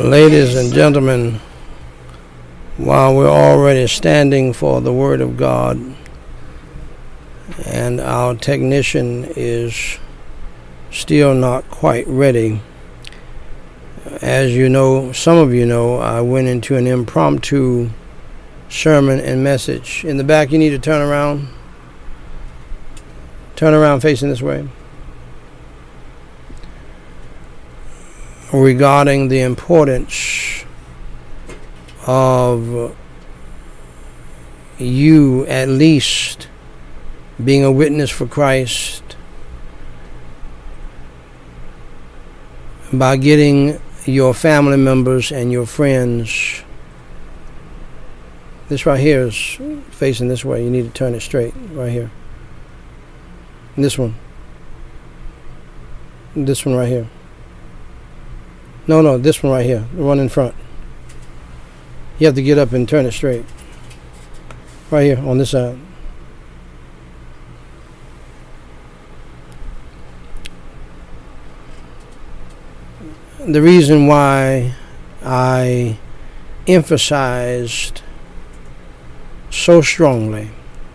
Ladies and gentlemen, while we're already standing for the Word of God and our technician is still not quite ready, as you know, some of you know, I went into an impromptu sermon and message. In the back, you need to turn around. Turn around facing this way. Regarding the importance of you at least being a witness for Christ by getting your family members and your friends. This right here is facing this way. You need to turn it straight right here. And this one. This one right here. No, this one right here, the one in front. You have to get up and turn it straight. Right here, on this side. The reason why I emphasized so strongly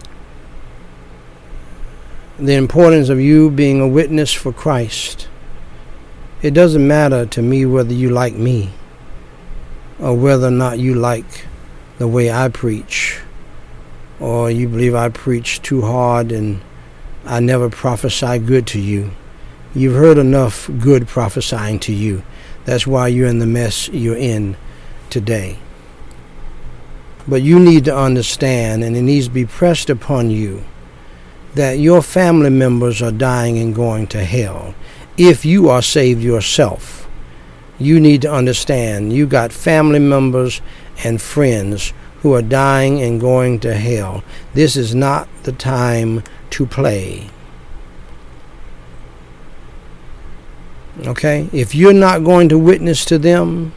the importance of you being a witness for Christ. It doesn't matter to me whether you like me or whether or not you like the way I preach, or you believe I preach too hard and I never prophesy good to you. You've heard enough good prophesying to you. That's why you're in the mess you're in today. But you need to understand, and it needs to be pressed upon you, that your family members are dying and going to hell. If you are saved yourself, you need to understand you got family members and friends who are dying and going to hell. This is not the time to play. Okay? If you're not going to witness to them,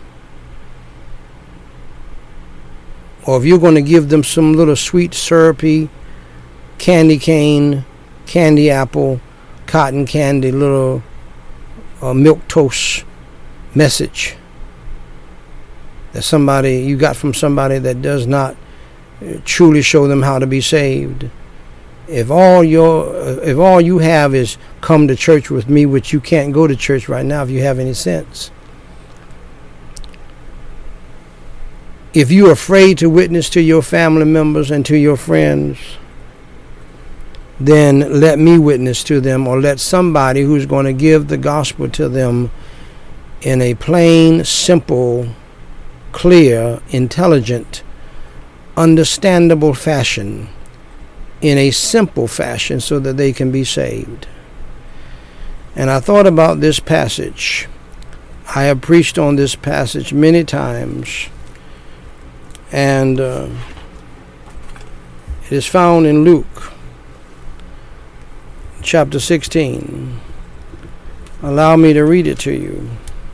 or if you're going to give them some little sweet, syrupy, candy cane, candy apple, cotton candy, little milk toast message that somebody you got from somebody that does not truly show them how to be saved. If all you have is come to church with me, which you can't go to church right now if you have any sense. If you're afraid to witness to your family members and to your friends, then let me witness to them, or let somebody who's going to give the gospel to them in a plain, simple, clear, intelligent, understandable fashion, in a simple fashion, so that they can be saved. And I thought about this passage. I have preached on this passage many times, and it is found in Luke chapter 16. Allow me to read it to you,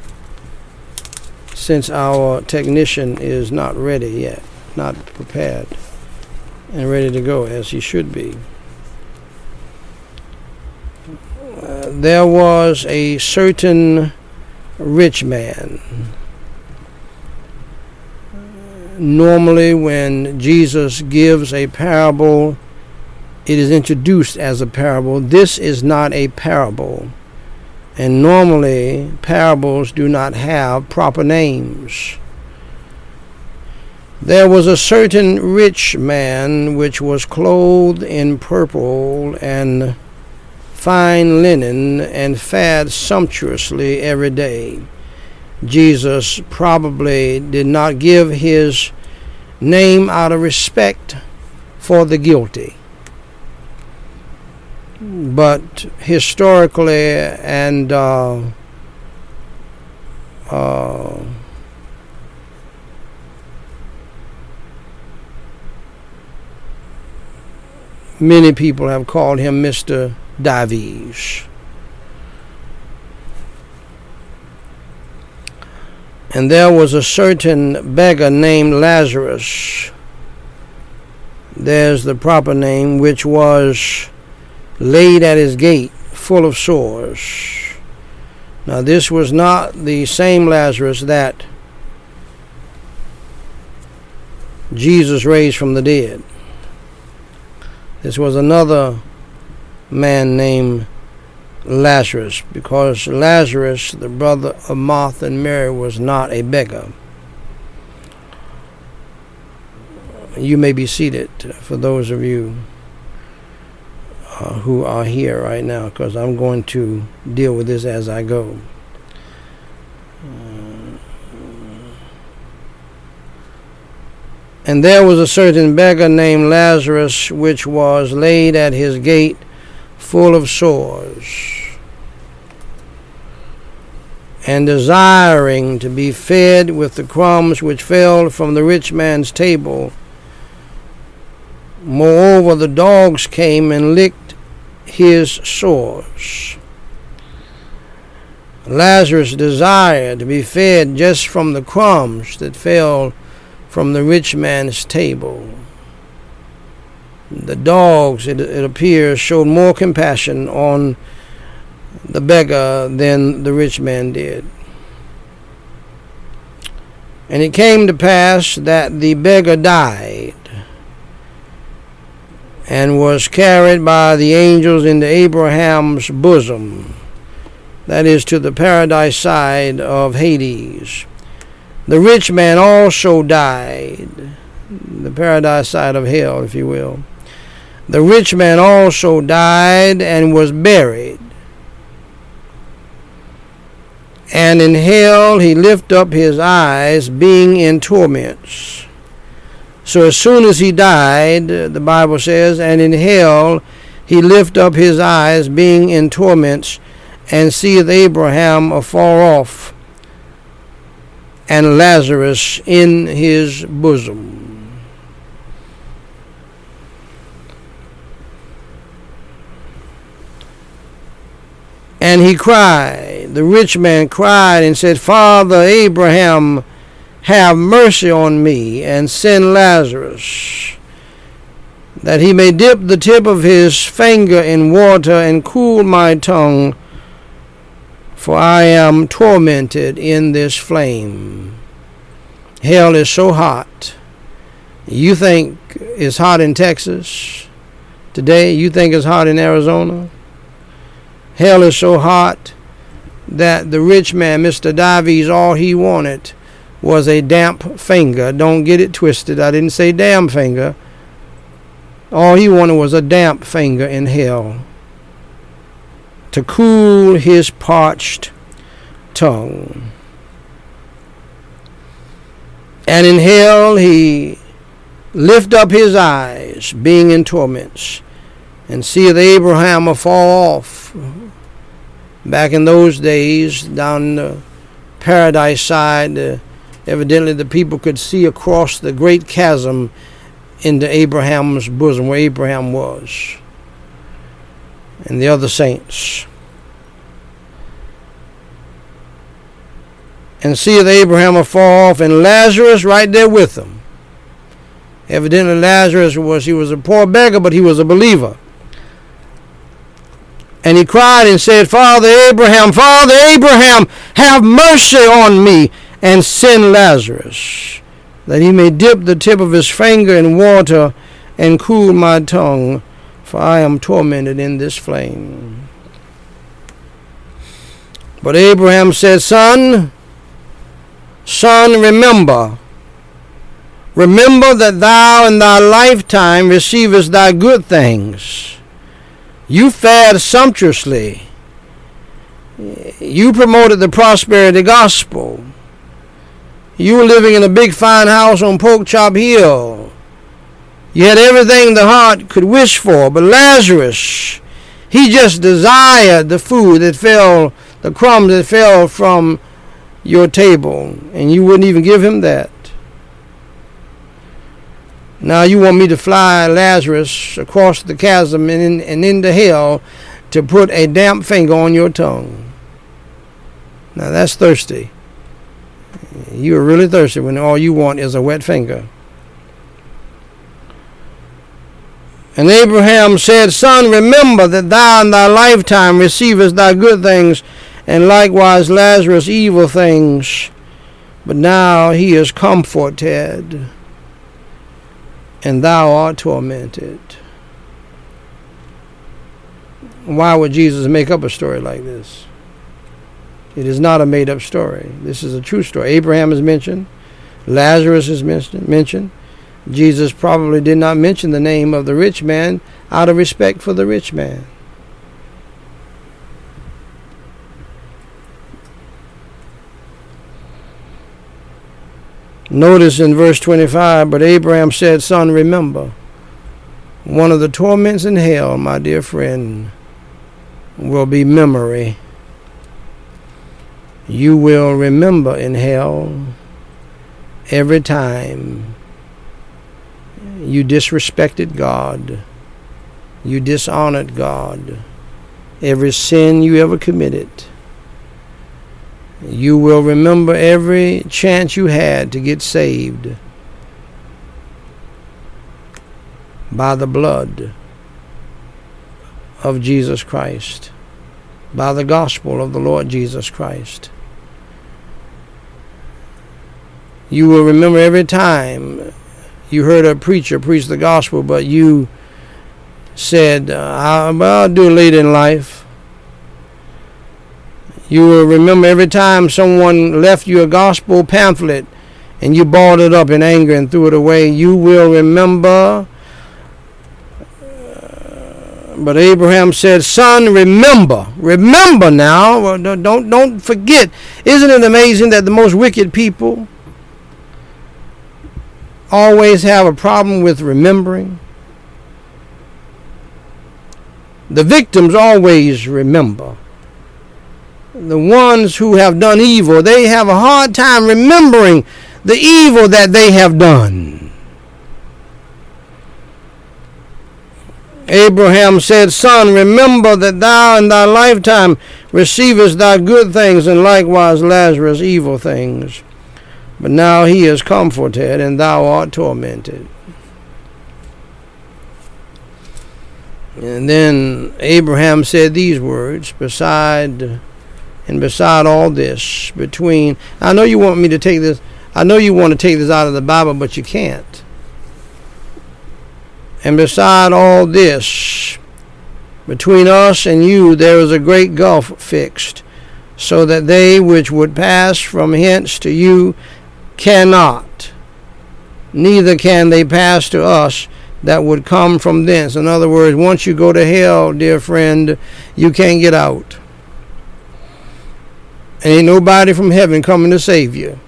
since our technician is not ready yet, not prepared and ready to go as he should be. There was a certain rich man. Normally, when Jesus gives a parable, it is introduced as a parable. This is not a parable. And normally, parables do not have proper names. There was a certain rich man which was clothed in purple and fine linen, and fared sumptuously every day. Jesus probably did not give his name out of respect for the guilty. But historically and many people have called him Mr. Davies. And there was a certain beggar named Lazarus. There's the proper name, which was laid at his gate, full of sores. Now this was not the same Lazarus that Jesus raised from the dead. This was another man named Lazarus, because Lazarus, the brother of Martha and Mary, was not a beggar. You may be seated for those of you who are here right now, because I'm going to deal with this as I go. And there was a certain beggar named Lazarus, which was laid at his gate, full of sores, and desiring to be fed with the crumbs which fell from the rich man's table. Moreover, the dogs came and licked his sores. Lazarus desired to be fed just from the crumbs that fell from the rich man's table. The dogs, it appears, showed more compassion on the beggar than the rich man did. And it came to pass that the beggar died and was carried by the angels into Abraham's bosom, that is, to the paradise side of Hades. The rich man also died, the paradise side of hell, if you will. The rich man also died and was buried. And in hell he lifted up his eyes, being in torments. So as soon as he died, the Bible says, and in hell he lifted up his eyes, being in torments, and seeth Abraham afar off, and Lazarus in his bosom. And he cried, the rich man cried and said, Father Abraham, have mercy on me, and send Lazarus, that he may dip the tip of his finger in water and cool my tongue, for I am tormented in this flame. Hell is so hot. You think it's hot in Texas today? You think it's hot in Arizona? Hell is so hot that the rich man, Mr. Davies, all he wanted was a damp finger. Don't get it twisted. I didn't say damn finger. All he wanted was a damp finger in hell to cool his parched tongue. And in hell he lift up his eyes, being in torments, and seeth Abraham afar off. Back in those days, down the paradise side, evidently the people could see across the great chasm into Abraham's bosom, where Abraham was, and the other saints. And seeth Abraham afar off, and Lazarus right there with them. Evidently Lazarus was a poor beggar, but he was a believer. And he cried and said, Father Abraham, have mercy on me, and send Lazarus, that he may dip the tip of his finger in water and cool my tongue, for I am tormented in this flame. But Abraham said, Son, remember that thou in thy lifetime receivest thy good things. You fared sumptuously. You promoted the prosperity gospel. You were living in a big fine house on Pork Chop Hill. You had everything the heart could wish for. But Lazarus, he just desired the food that fell, the crumbs that fell from your table, and you wouldn't even give him that. Now you want me to fly Lazarus across the chasm and into hell to put a damp finger on your tongue. Now that's thirsty. You are really thirsty when all you want is a wet finger. And Abraham said, Son, remember that thou in thy lifetime receivest thy good things, and likewise Lazarus evil things. But now he is comforted. and thou art tormented. Why would Jesus make up a story like this? It is not a made-up story. This is a true story. Abraham is mentioned. Lazarus is mentioned. Jesus probably did not mention the name of the rich man out of respect for the rich man. Notice in verse 25, but Abraham said, Son, remember, one of the torments in hell, my dear friend, will be memory. You will remember in hell every time you disrespected God, you dishonored God, every sin you ever committed. You will remember every chance you had to get saved by the blood of Jesus Christ, by the gospel of the Lord Jesus Christ. You will remember every time you heard a preacher preach the gospel, but you said, I'll do it later in life. You will remember every time someone left you a gospel pamphlet and you balled it up in anger and threw it away. You will remember. But Abraham said, Son, remember. Remember now. Don't forget. Isn't it amazing that the most wicked people always have a problem with remembering? The victims always remember. The ones who have done evil, they have a hard time remembering the evil that they have done. Abraham said, Son, remember that thou in thy lifetime receivest thy good things, and likewise Lazarus evil things. But now he is comforted, and thou art tormented. And then Abraham said these words, beside all this, I know you want me to take this, I know you want to take this out of the Bible, but you can't. And beside all this, between us and you, there is a great gulf fixed, so that they which would pass from hence to you cannot, neither can they pass to us that would come from thence. In other words, once you go to hell, dear friend, you can't get out. Ain't nobody from heaven coming to save you.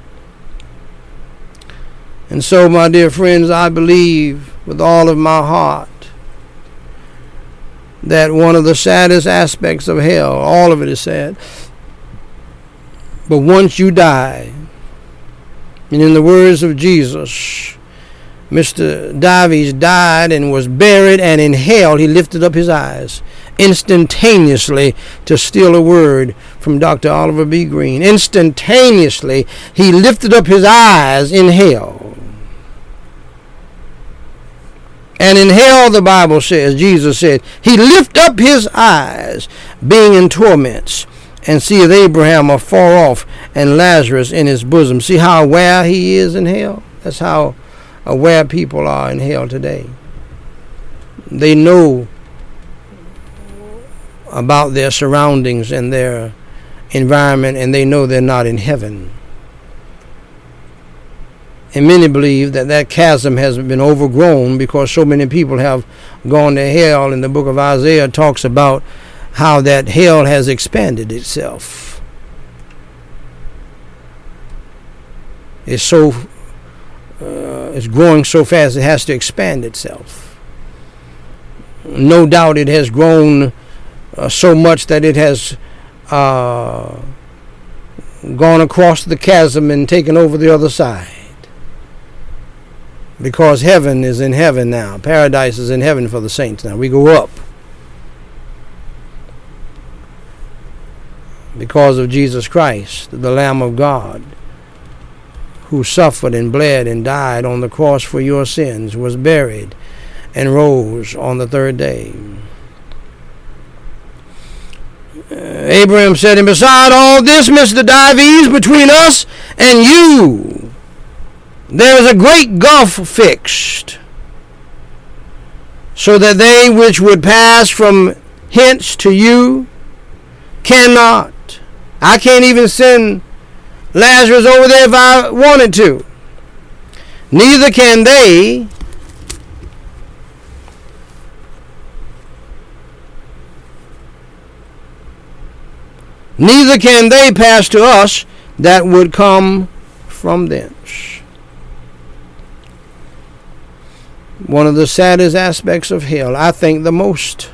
And so, my dear friends, I believe with all of my heart that one of the saddest aspects of hell, all of it is sad, but once you die, and in the words of Jesus, Mr. Davies died and was buried, and in hell he lifted up his eyes instantaneously to steal a word from Dr. Oliver B. Green. Instantaneously he lifted up his eyes in hell. And in hell, the Bible says, Jesus said, he lifted up his eyes, being in torments, and seeth Abraham afar off, and Lazarus in his bosom. See how aware he is in hell? That's how aware people are in hell today. They know about their surroundings and their environment, and they know they're not in heaven. And many believe that chasm has been overgrown because so many people have gone to hell. And the book of Isaiah talks about how that hell has expanded itself. It's growing so fast it has to expand itself. No doubt it has grown so much that it has gone across the chasm and taken over the other side. Because heaven is in heaven now. Paradise is in heaven for the saints now. We go up. Because of Jesus Christ, the Lamb of God, who suffered and bled and died on the cross for your sins, was buried, and rose on the third day. Abraham said, and beside all this, Mr. Davies, between us and you, there is a great gulf fixed. so that they which would pass from hence to you cannot. I can't even send Lazarus over there if I wanted to. Neither can they pass to us that would come from thence. One of the saddest aspects of hell, I think the most.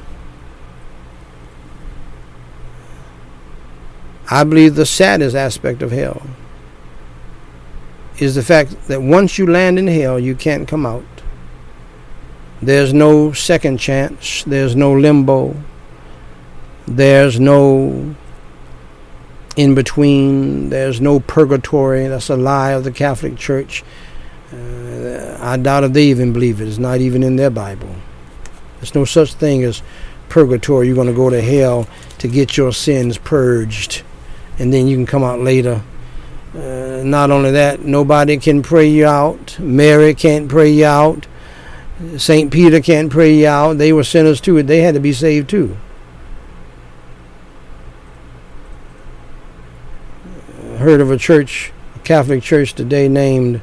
I believe the saddest aspect of hell is the fact that once you land in hell, you can't come out. There's no second chance. There's no limbo. There's no in between. There's no purgatory. That's a lie of the Catholic Church. I doubt if they even believe it. It's not even in their Bible. There's no such thing as purgatory. You're going to go to hell to get your sins purged, and then you can come out later. Not only that, nobody can pray you out. Mary can't pray you out. St. Peter can't pray you out. They were sinners too. They had to be saved too. I heard of a church, a Catholic church today named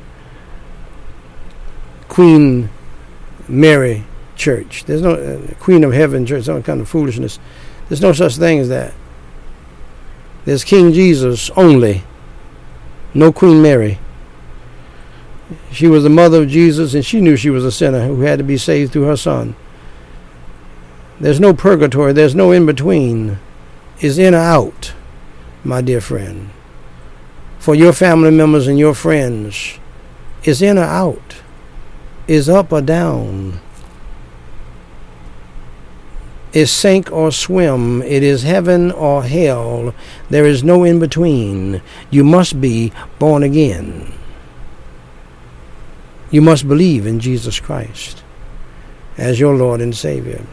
Queen Mary Church. There's no Queen of Heaven Church, some kind of foolishness. There's no such thing as that. There's King Jesus only. No Queen Mary. She was the mother of Jesus, and she knew she was a sinner who had to be saved through her son. There's no purgatory. There's no in-between. It's in or out, my dear friend. For your family members and your friends, it's in or out. It's up or down. Is sink or swim. It is heaven or hell. There is no in between. You must be born again. You must believe in Jesus Christ as your Lord and Savior.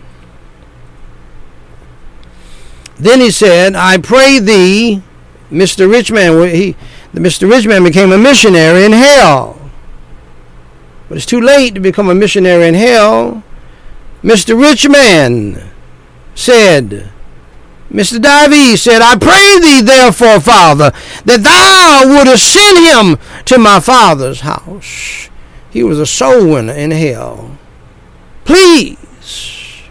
Then he said, I pray thee, Mr. Rich Man. Mr. Rich Man became a missionary in hell. But it's too late to become a missionary in hell. Mr. Rich Man said, Mr. Dives said, I pray thee therefore, Father, that thou wouldest send him to my father's house. He was a soul winner in hell. Please.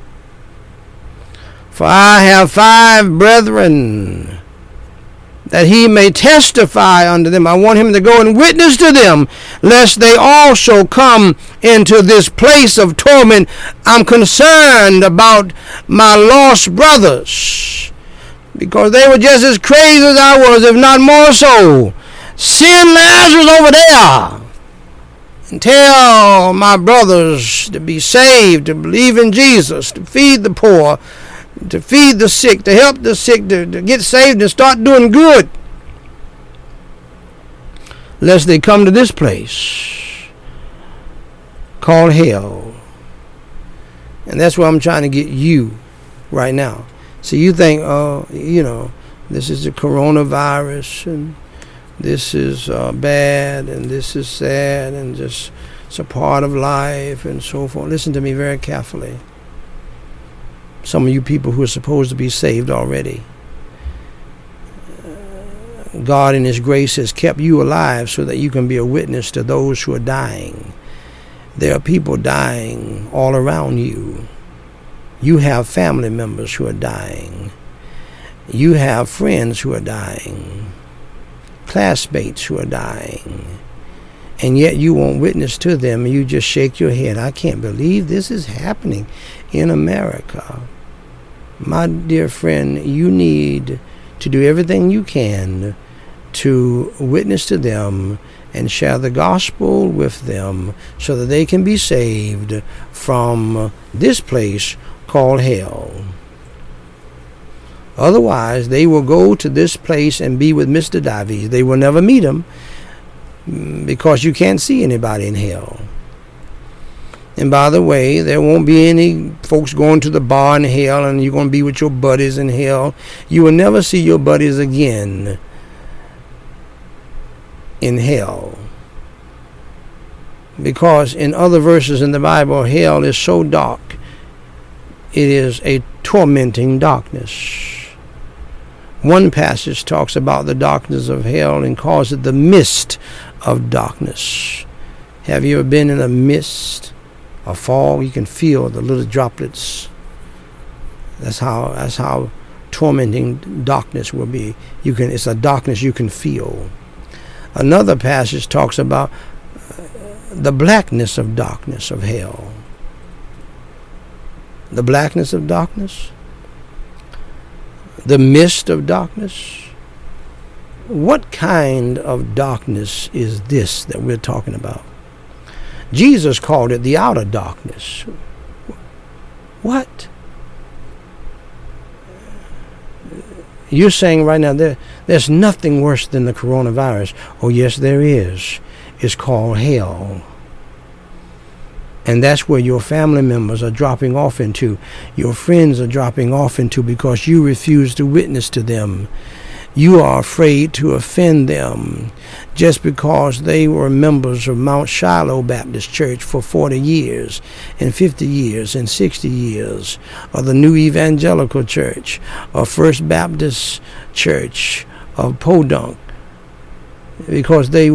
For I have 5 brethren, that he may testify unto them. I want him to go and witness to them, lest they also come into this place of torment. I'm concerned about my lost brothers, because they were just as crazy as I was, if not more so. Send Lazarus over there and tell my brothers to be saved, to believe in Jesus, to feed the poor, to feed the sick, to help the sick, to get saved and start doing good, lest they come to this place called hell. And that's where I'm trying to get you right now. So you think, this is the coronavirus, and this is bad, and this is sad, and just it's a part of life, and so forth. Listen to me very carefully. Some of you people who are supposed to be saved already. God in His grace has kept you alive so that you can be a witness to those who are dying. There are people dying all around you. You have family members who are dying. You have friends who are dying. Classmates who are dying. And yet you won't witness to them. You just shake your head. I can't believe this is happening in America. My dear friend, you need to do everything you can to witness to them and share the gospel with them so that they can be saved from this place called hell. Otherwise, they will go to this place and be with Mr. Dives. They will never meet him because you can't see anybody in hell. And by the way, there won't be any folks going to the bar in hell and you're going to be with your buddies in hell. You will never see your buddies again in hell. Because in other verses in the Bible, hell is so dark It is a tormenting darkness. One passage talks about the darkness of hell and calls it the mist of darkness. Have you ever been in a mist, a fog? You can feel the little droplets. That's how tormenting darkness will be. It's a darkness you can feel. Another passage talks about the blackness of darkness of hell. The blackness of darkness, the mist of darkness. What kind of darkness is this that we're talking about? Jesus called it the outer darkness. What? You're saying right now there's nothing worse than the coronavirus. Oh, yes, there is. It's called hell. And that's where your family members are dropping off into. Your friends are dropping off into because you refuse to witness to them. You are afraid to offend them just because they were members of Mount Shiloh Baptist Church for 40 years and 50 years and 60 years, or the New Evangelical Church, or First Baptist Church of Podunk, because they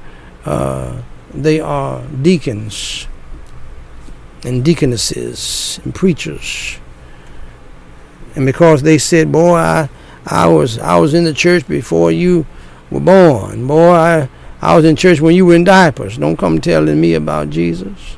are deacons and deaconesses and preachers, and because they said, boy, I was in the church before you were born. Boy, I was in church when you were in diapers. Don't come telling me about Jesus.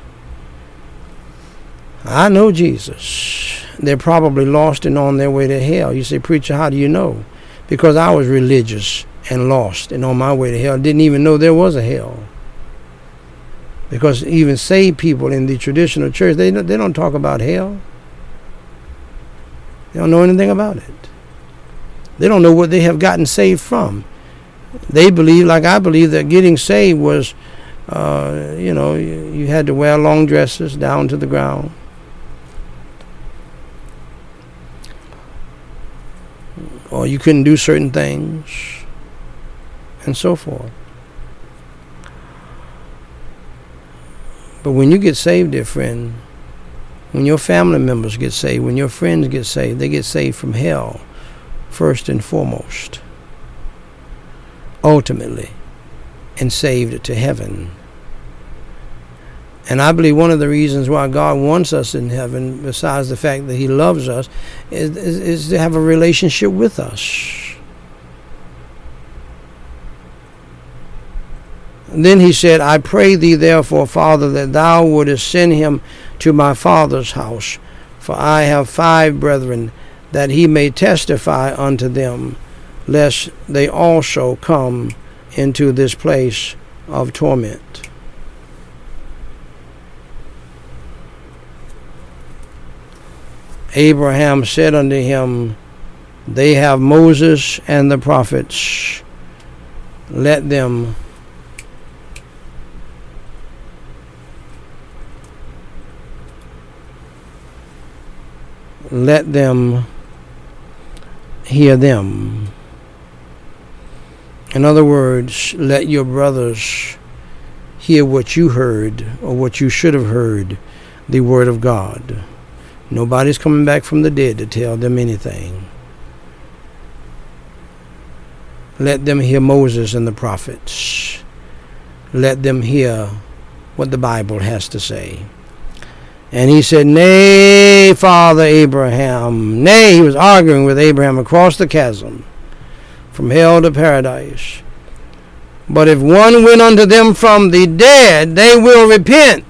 I know Jesus. They're probably lost and on their way to hell. You say, preacher, how do you know? Because I was religious and lost and on my way to hell. Didn't even know there was a hell. Because even saved people in the traditional church, they don't talk about hell. They don't know anything about it. They don't know what they have gotten saved from. They believe, like I believe, that getting saved was, you had to wear long dresses down to the ground. Or you couldn't do certain things, and so forth. But when you get saved, dear friend, when your family members get saved, when your friends get saved, they get saved from hell, first and foremost, ultimately, and saved to heaven. And I believe one of the reasons why God wants us in heaven, besides the fact that He loves us, is to have a relationship with us. And then He said, I pray thee therefore, Father, that thou wouldest send him to my father's house, for I have 5 brethren, that he may testify unto them, lest they also come into this place of torment. Abraham said unto him, they have Moses and the prophets. Let them hear them. In other words, let your brothers hear what you heard, or what you should have heard, the word of God. Nobody's coming back from the dead to tell them anything. Let them hear Moses and the prophets. Let them hear what the Bible has to say. And he said, nay, Father Abraham. Nay, he was arguing with Abraham across the chasm from hell to paradise. But if one went unto them from the dead, they will repent.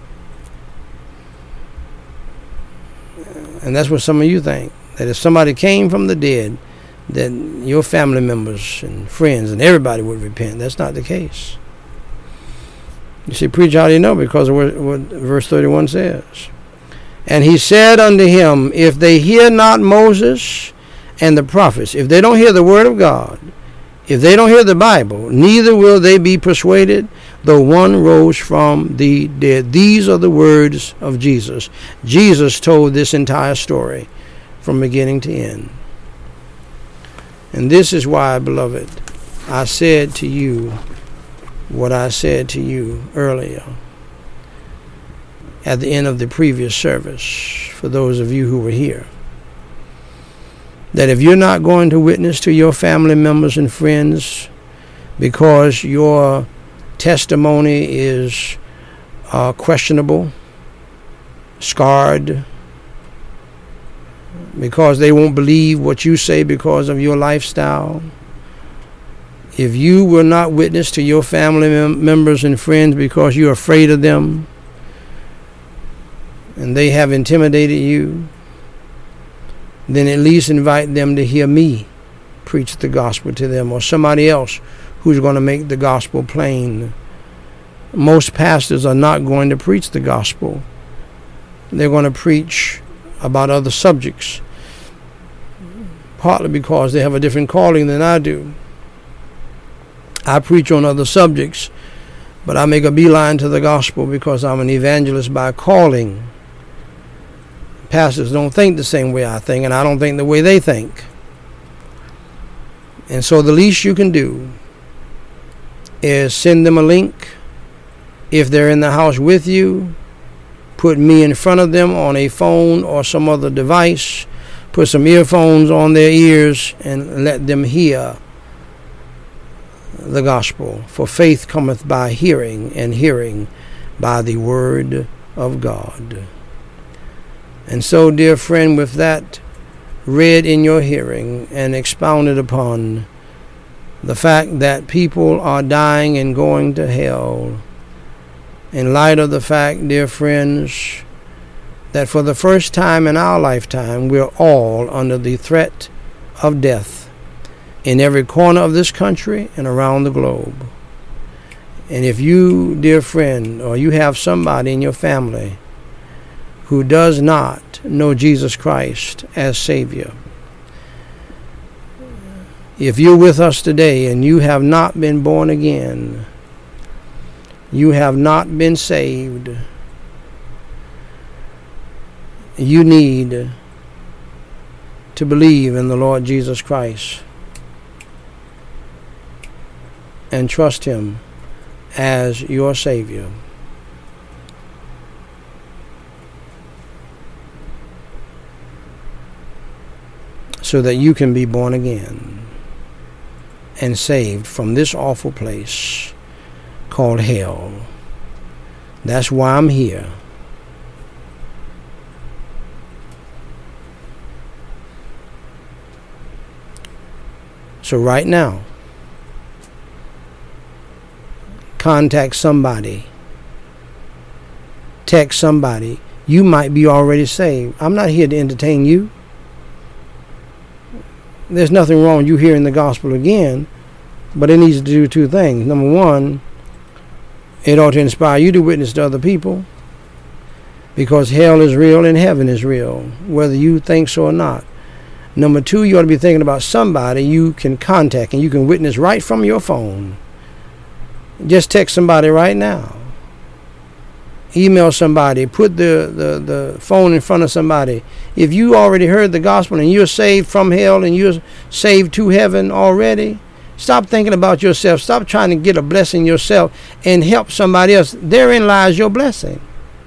And that's what some of you think, that if somebody came from the dead, that your family members and friends and everybody would repent. That's not the case. You see, preacher, how do you know? Because of what verse 31 says. And he said unto him, if they hear not Moses and the prophets, if they don't hear the word of God, if they don't hear the Bible, neither will they be persuaded, though one rose from the dead. These are the words of Jesus. Jesus told this entire story from beginning to end. And this is why, beloved, I said to you what I said to you earlier. at the end of the previous service, for those of you who were here, that if you're not going to witness to your family members and friends because your testimony is questionable, scarred, because they won't believe what you say because of your lifestyle, if you will not witness to your family members and friends because you're afraid of them and they have intimidated you, then at least invite them to hear me preach the gospel to them, or somebody else who's going to make the gospel plain. Most pastors are not going to preach the gospel. They're going to preach about other subjects, partly because they have a different calling than I do. I preach on other subjects, but I make a beeline to the gospel because I'm an evangelist by calling. Pastors don't think the same way I think, and I don't think the way they think. And so the least you can do is send them a link. If they're in the house with you, put me in front of them on a phone or some other device. Put some earphones on their ears and let them hear the gospel. For faith cometh by hearing, and hearing by the word of God. And so, dear friend, with that read in your hearing and expounded upon, the fact that people are dying and going to hell, in light of the fact, dear friends, that for the first time in our lifetime, we're all under the threat of death in every corner of this country and around the globe. And if you, dear friend, or you have somebody in your family who does not know Jesus Christ as Savior, if you're with us today and you have not been born again, you have not been saved, you need to believe in the Lord Jesus Christ and trust Him as your Savior. So that you can be born again and saved from this awful place called hell. That's why I'm here. So right now, contact somebody. Text somebody. You might be already saved. I'm not here to entertain you. There's nothing wrong with you hearing the gospel again, but it needs to do two things. Number one, it ought to inspire you to witness to other people, because hell is real and heaven is real, whether you think so or not. Number two, you ought to be thinking about somebody you can contact and you can witness right from your phone. Just text somebody right now. Email somebody. Put the phone in front of somebody. If you already heard the gospel and you're saved from hell and you're saved to heaven already, stop thinking about yourself. Stop trying to get a blessing yourself and help somebody else. Therein lies your blessing.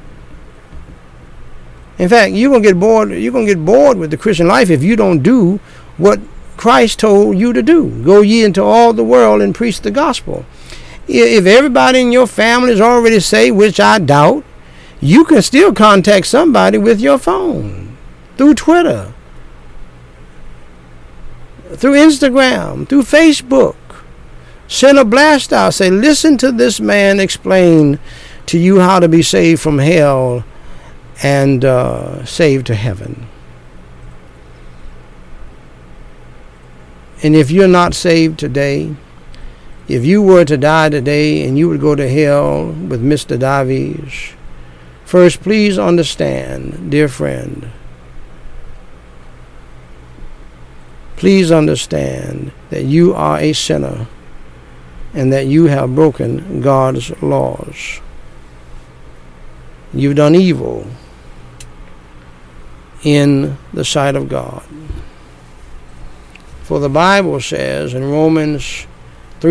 In fact, you're gonna get bored. You're gonna get bored with the Christian life if you don't do what Christ told you to do. Go ye into all the world and preach the gospel. If everybody in your family is already saved, which I doubt, you can still contact somebody with your phone, through Twitter, through Instagram, through Facebook. Send a blast out. Say, listen to this man explain to you how to be saved from hell and saved to heaven. And if you're not saved today, if you were to die today and you would go to hell with Mr. Davies, first, please understand, dear friend, please understand that you are a sinner and that you have broken God's laws. You've done evil in the sight of God. For the Bible says in Romans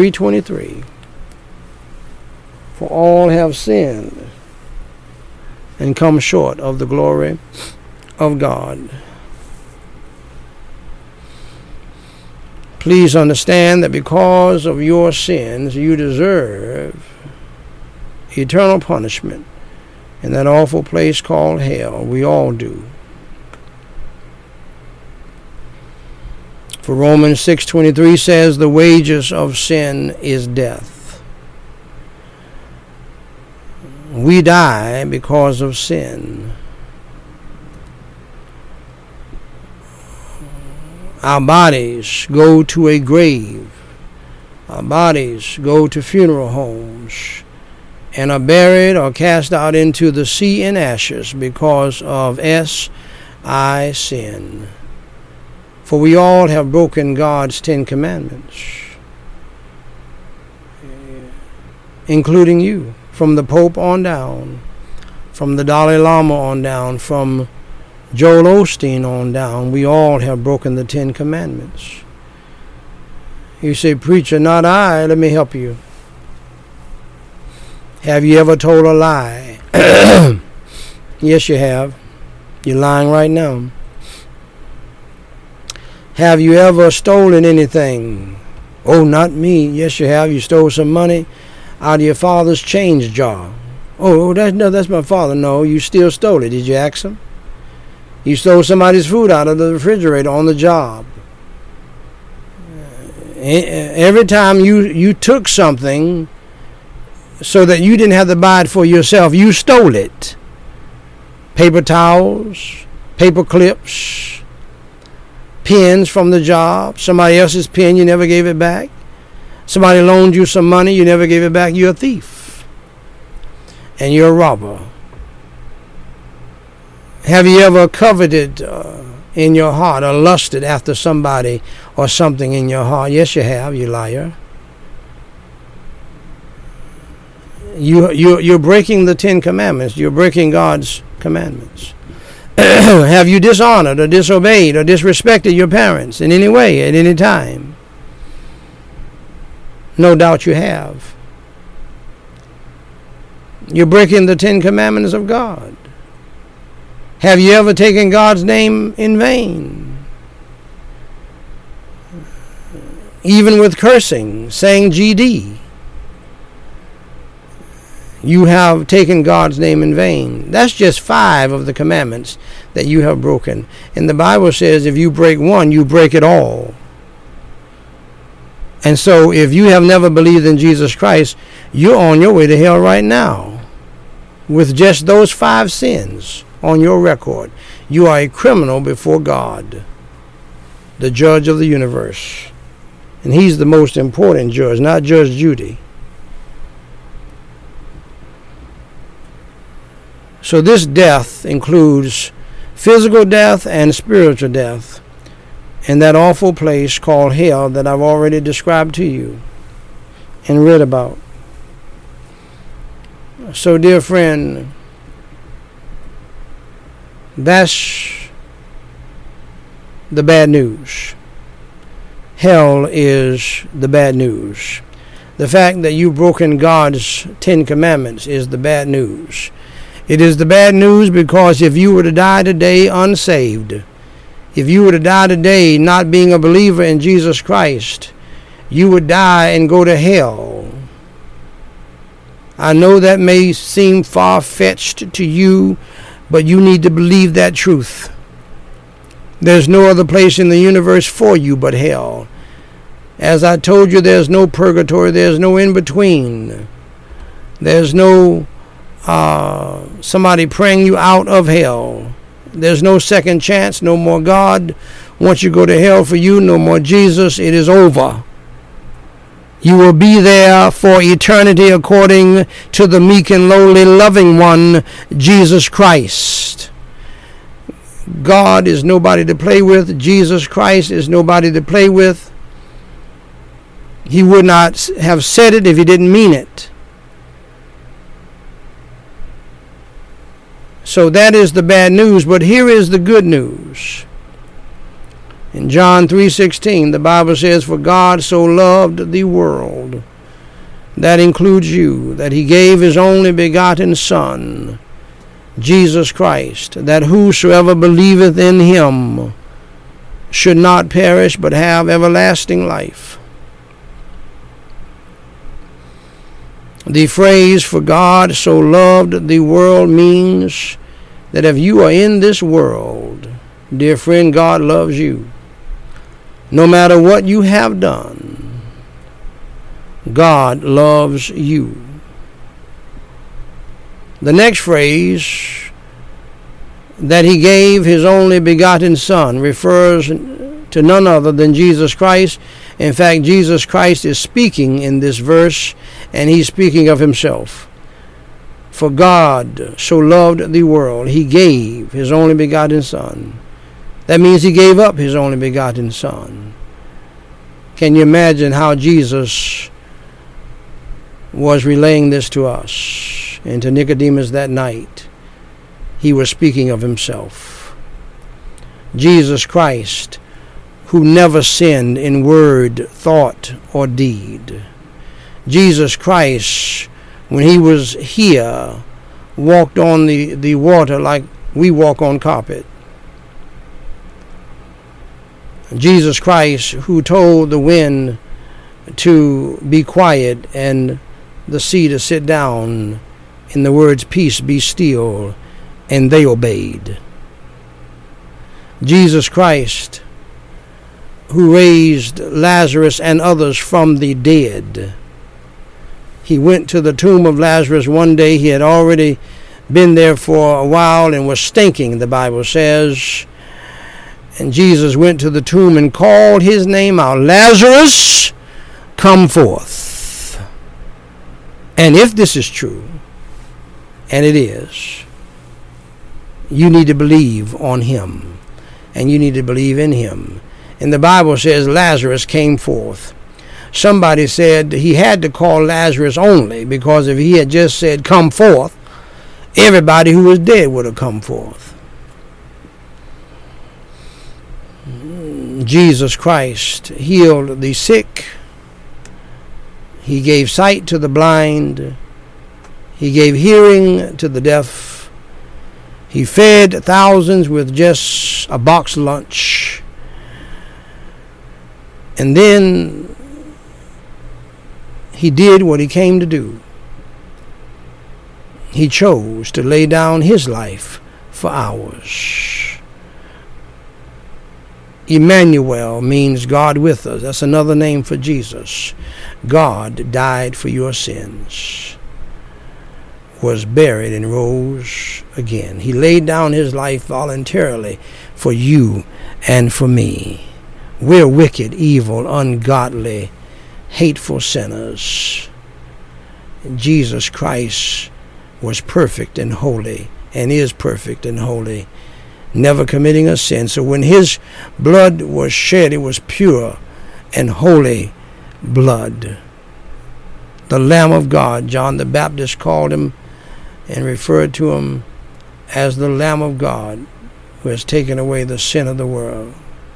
3:23, for all have sinned and come short of the glory of God. Please understand that because of your sins, you deserve eternal punishment in that awful place called hell. We all do. For Romans 6:23 says, the wages of sin is death. We die because of sin. Our bodies go to a grave. Our bodies go to funeral homes and are buried or cast out into the sea in ashes because of S-I, sin. For we all have broken God's 10 commandments, including you, from the Pope on down, from the Dalai Lama on down, from Joel Osteen on down. We all have broken the 10 commandments. You say, preacher, not I. Let me help you. Have you ever told a lie? Yes, you have. You're lying right now. Have you ever stolen anything? Oh, not me. Yes, you have. You stole some money out of your father's change jar. Oh, that's my father. No, you still stole it. Did you ask him? You stole somebody's food out of the refrigerator on the job. Every time you took something so that you didn't have to buy it for yourself, you stole it. Paper towels, paper clips, pens from the job, somebody else's pen, you never gave it back. Somebody loaned you some money, you never gave it back. You're a thief. And you're a robber. Have you ever coveted in your heart or lusted after somebody or something in your heart? Yes, you have, you liar. You're breaking the 10 commandments. You're breaking God's commandments. Have you dishonored or disobeyed or disrespected your parents in any way at any time? No doubt you have. You're breaking the 10 commandments of God. Have you ever taken God's name in vain? Even with cursing, saying GD. You have taken God's name in vain. That's just 5 of the commandments that you have broken. And the Bible says if you break one, you break it all. And so if you have never believed in Jesus Christ, you're on your way to hell right now. With just those 5 sins on your record, you are a criminal before God, the judge of the universe. And he's the most important judge, not Judge Judy. So this death includes physical death and spiritual death in that awful place called hell that I've already described to you and read about. So, dear friend, that's the bad news. Hell is the bad news. The fact that you've broken God's 10 commandments is the bad news. It is the bad news because if you were to die today unsaved, if you were to die today not being a believer in Jesus Christ, you would die and go to hell. I know that may seem far-fetched to you, but you need to believe that truth. There's no other place in the universe for you but hell. As I told you, there's no purgatory, there's no in-between. There's no somebody praying you out of hell. There's no second chance, no more God. Once you go to hell for you, no more Jesus, it is over. You will be there for eternity according to the meek and lowly loving one, Jesus Christ. God is nobody to play with. Jesus Christ is nobody to play with. He would not have said it if he didn't mean it. So that is the bad news, but here is the good news. In John 3:16, the Bible says, for God so loved the world, that includes you, that he gave his only begotten Son, Jesus Christ, that whosoever believeth in him should not perish but have everlasting life. The phrase, "for God so loved the world," means that if you are in this world, dear friend, God loves you. No matter what you have done, God loves you. The next phrase, that he gave his only begotten Son, refers to none other than Jesus Christ. In fact, Jesus Christ is speaking in this verse, and he's speaking of himself. For God so loved the world, he gave his only begotten Son. That means he gave up his only begotten Son. Can you imagine how Jesus was relaying this to us and to Nicodemus that night? He was speaking of himself. Jesus Christ, who never sinned in word, thought, or deed. Jesus Christ, when he was here, walked on the water like we walk on carpet. Jesus Christ, who told the wind to be quiet and the sea to sit down, in the words, "Peace, be still," and they obeyed. Jesus Christ, who raised Lazarus and others from the dead. He went to the tomb of Lazarus one day. He had already been there for a while and was stinking, the Bible says. And Jesus went to the tomb and called his name out, "Lazarus, come forth." And if this is true, and it is, you need to believe on him, and you need to believe in him. And the Bible says Lazarus came forth. Somebody said he had to call Lazarus only, because if he had just said, "come forth," everybody who was dead would have come forth. Jesus Christ healed the sick. He gave sight to the blind. He gave hearing to the deaf. He fed thousands with just a box lunch. And then he did what he came to do. He chose to lay down his life for ours. Emmanuel means God with us. That's another name for Jesus. God died for your sins, was buried, and rose again. He laid down his life voluntarily for you and for me. We're wicked, evil, ungodly, hateful sinners. Jesus Christ was perfect and holy, and is perfect and holy, never committing a sin. So when his blood was shed, it was pure and holy blood. The Lamb of God, John the Baptist called him and referred to him as the Lamb of God, who has taken away the sin of the world.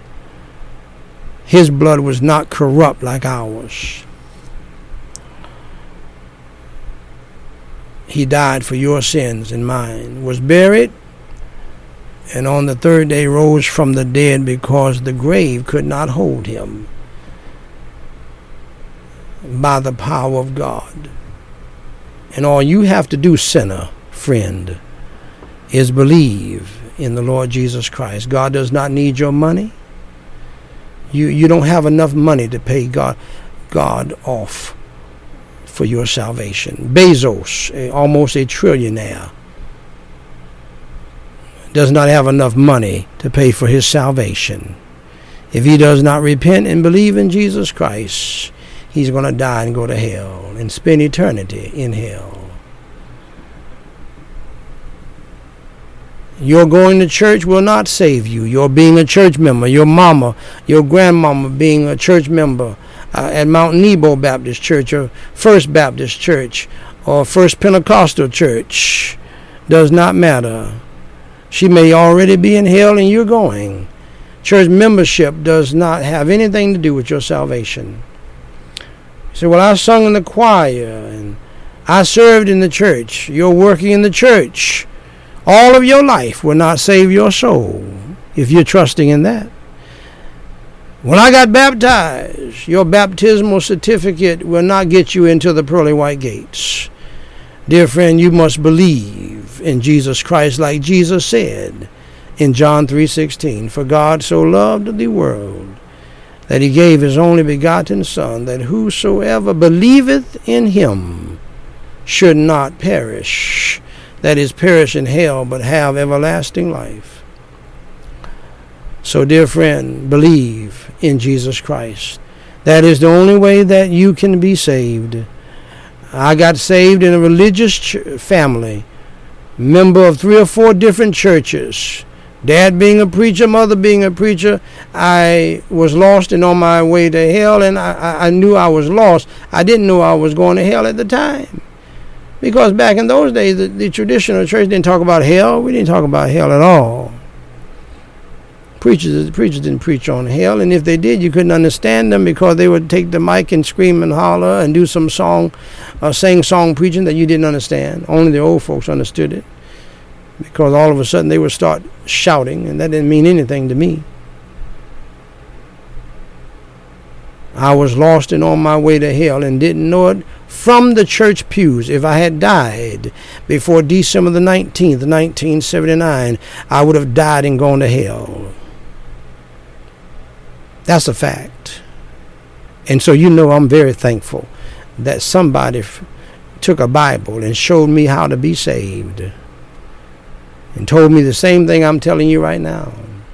His blood was not corrupt like ours. He died for your sins and mine, was buried, and on the third day rose from the dead, because the grave could not hold him, by the power of God. And all you have to do, sinner, friend, is believe in the Lord Jesus Christ. God does not need your money. You don't have enough money to pay God off for your salvation. Bezos, almost a trillionaire, does not have enough money to pay for his salvation. If he does not repent and believe in Jesus Christ, he's going to die and go to hell and spend eternity in hell. Your going to church will not save you. Your being a church member, your mama, your grandmama being a church member at Mount Nebo Baptist Church or First Baptist Church or First Pentecostal Church, does not matter. She may already be in hell and you're going. Church membership does not have anything to do with your salvation. You say, well, I sung in the choir and I served in the church. You're working in the church. All of your life will not save your soul if you're trusting in that. When I got baptized, your baptismal certificate will not get you into the pearly white gates. Dear friend, you must believe in Jesus Christ like Jesus said in John 3:16. For God so loved the world that he gave his only begotten Son, that whosoever believeth in him should not perish, that is, perish in hell, but have everlasting life. So, dear friend, believe in Jesus Christ. That is the only way that you can be saved. I got saved in a religious family, member of 3 or 4 different churches. Dad being a preacher, mother being a preacher. I was lost and on my way to hell, and I knew I was lost. I didn't know I was going to hell at the time. Because back in those days, the traditional church didn't talk about hell. We didn't talk about hell at all. Preachers didn't preach on hell, and if they did, you couldn't understand them because they would take the mic and scream and holler and do some sing-song preaching that you didn't understand. Only the old folks understood it, because all of a sudden they would start shouting, and that didn't mean anything to me. I was lost and on my way to hell and didn't know it from the church pews. If I had died before December the 19th, 1979, I would have died and gone to hell. That's a fact. And so I'm very thankful that somebody took a Bible and showed me how to be saved and told me the same thing I'm telling you right now.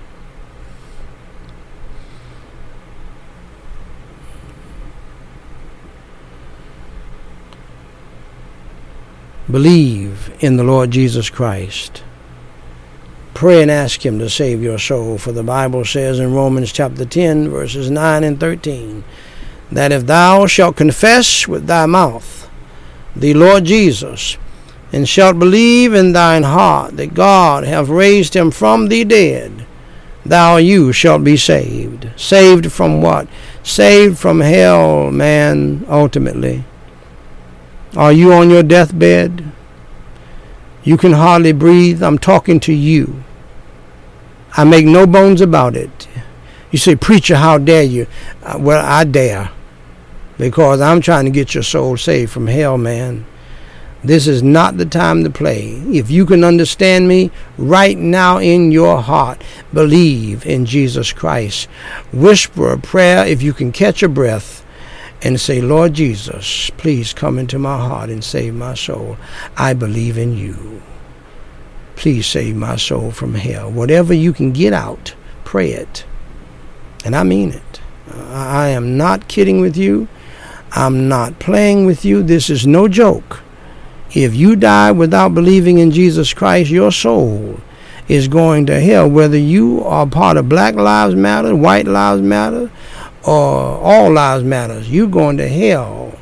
Believe in the Lord Jesus Christ. Pray and ask him to save your soul, for the Bible says in Romans chapter 10, verses 9 and 13, that if thou shalt confess with thy mouth the Lord Jesus, and shalt believe in thine heart that God hath raised him from the dead, you shalt be saved. Saved from what? Saved from hell, man, ultimately. Are you on your deathbed? You can hardly breathe. I'm talking to you. I make no bones about it. You say, preacher, how dare you? Well, I dare, because I'm trying to get your soul saved from hell, man. This is not the time to play. If you can understand me right now in your heart, believe in Jesus Christ. Whisper a prayer if you can catch a breath and say, Lord Jesus, please come into my heart and save my soul. I believe in you. Please save my soul from hell. Whatever you can get out, pray it. And I mean it. I am not kidding with you. I'm not playing with you. This is no joke. If you die without believing in Jesus Christ, your soul is going to hell, whether you are part of Black Lives Matter, White Lives Matter, or All Lives Matter. You're going to hell.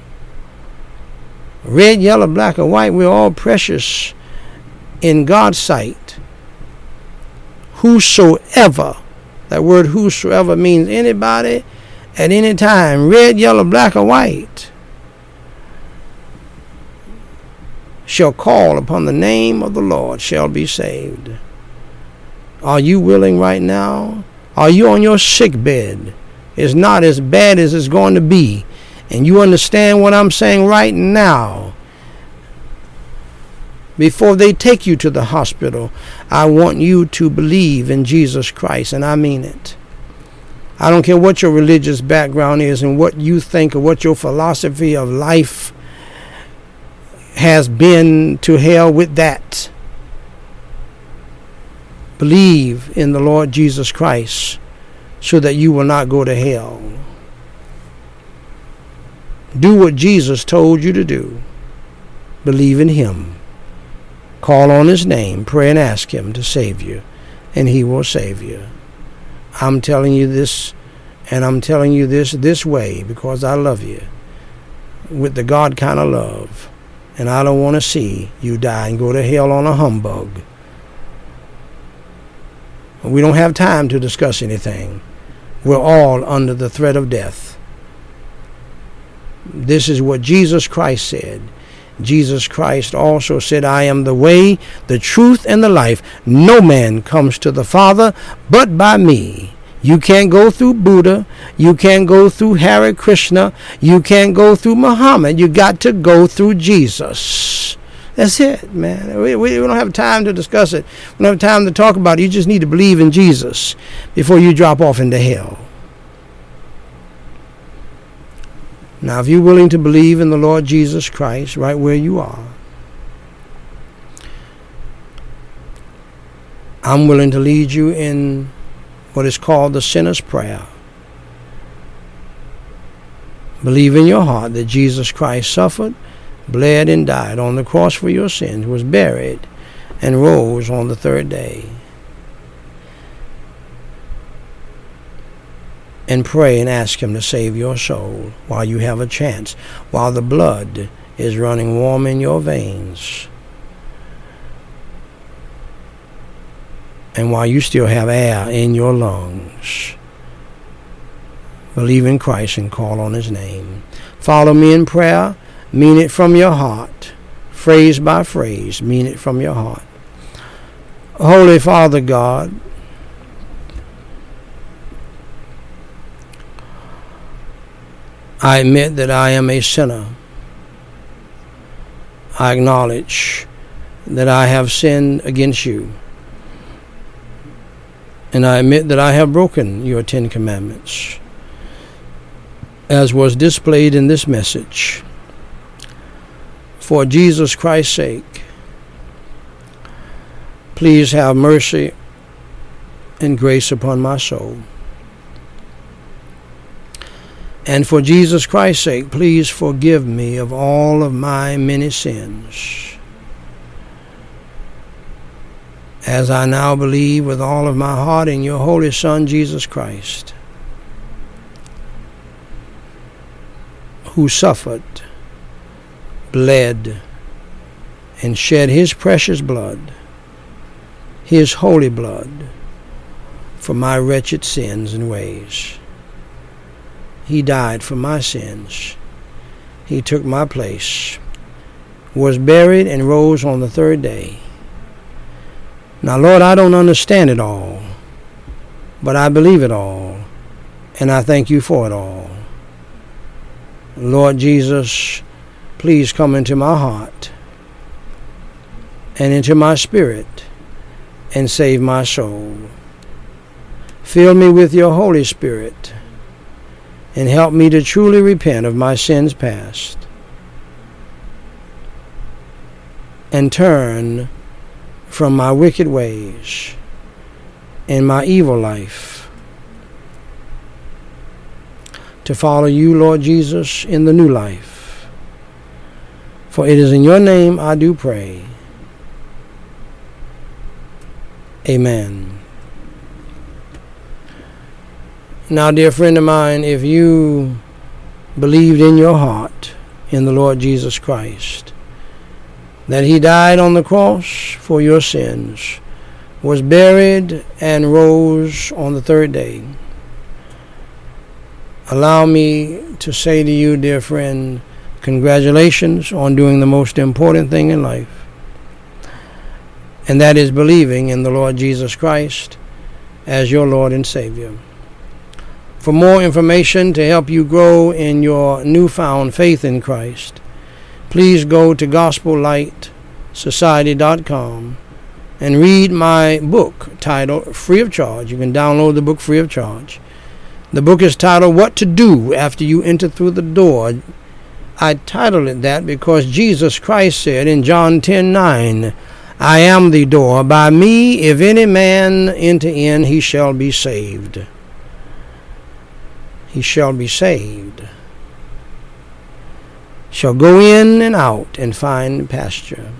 Red, yellow, black, or white, we're all precious in God's sight. Whosoever, that word whosoever means anybody at any time, red, yellow, black, or white, shall call upon the name of the Lord shall be saved. Are you willing right now? Are you on your sick bed? It's not as bad as it's going to be. And you understand what I'm saying right now. Before they take you to the hospital, I want you to believe in Jesus Christ, and I mean it. I don't care what your religious background is and what you think or what your philosophy of life has been. To hell with that. Believe in the Lord Jesus Christ so that you will not go to hell. Do what Jesus told you to do. Believe in him. Call on his name. Pray and ask him to save you, and he will save you. I'm telling you this, and I'm telling you this way because I love you with the God kind of love. And I don't want to see you die and go to hell on a humbug. We don't have time to discuss anything. We're all under the threat of death. This is what Jesus Christ said. Jesus Christ also said, I am the way, the truth, and the life. No man comes to the Father but by me. You can't go through Buddha. You can't go through Hare Krishna. You can't go through Muhammad. You got to go through Jesus. That's it, man. We don't have time to discuss it. We don't have time to talk about it. You just need to believe in Jesus before you drop off into hell. Now, if you're willing to believe in the Lord Jesus Christ right where you are, I'm willing to lead you in what is called the sinner's prayer. Believe in your heart that Jesus Christ suffered, bled, and died on the cross for your sins, was buried, and rose on the third day. And pray and ask him to save your soul while you have a chance, while the blood is running warm in your veins, and while you still have air in your lungs. Believe in Christ and call on his name. Follow me in prayer. Mean it from your heart. Phrase by phrase, mean it from your heart. Holy Father God, I admit that I am a sinner. I acknowledge that I have sinned against you. And I admit that I have broken your 10 commandments, as was displayed in this message. For Jesus Christ's sake, please have mercy and grace upon my soul. And for Jesus Christ's sake, please forgive me of all of my many sins, as I now believe with all of my heart in your Holy Son, Jesus Christ, who suffered, bled, and shed his precious blood, his holy blood, for my wretched sins and ways. He died for my sins. He took my place, was buried, and rose on the third day. Now, Lord, I don't understand it all, but I believe it all, and I thank you for it all. Lord Jesus, please come into my heart and into my spirit and save my soul. Fill me with your Holy Spirit and help me to truly repent of my sins past and turn from my wicked ways and my evil life to follow you, Lord Jesus, in the new life. For it is in your name I do pray. Amen. Now, dear friend of mine, if you believed in your heart in the Lord Jesus Christ, that he died on the cross for your sins, was buried, and rose on the third day, allow me to say to you, dear friend, congratulations on doing the most important thing in life, and that is believing in the Lord Jesus Christ as your Lord and Savior. For more information to help you grow in your newfound faith in Christ, please go to GospelLightSociety.com and read my book titled Free of Charge. You can download the book free of charge. The book is titled What to Do After You Enter Through the Door. I titled it that because Jesus Christ said in John 10:9, I am the door. By me, if any man enter in, he shall be saved. He shall be saved. Shall go in and out and find pasture.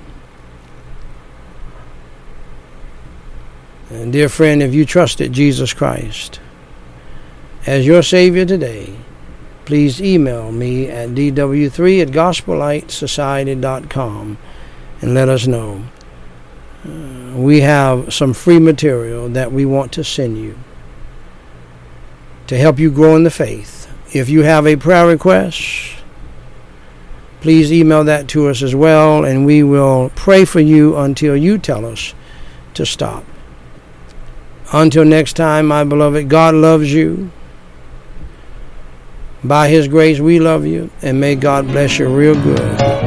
And dear friend, if you trusted Jesus Christ as your Savior today, please email me at dw3@gospellightsociety.com and let us know. We have some free material that we want to send you to help you grow in the faith. If you have a prayer request, please email that to us as well, and we will pray for you until you tell us to stop. Until next time, my beloved, God loves you. By His grace, we love you, and may God bless you real good.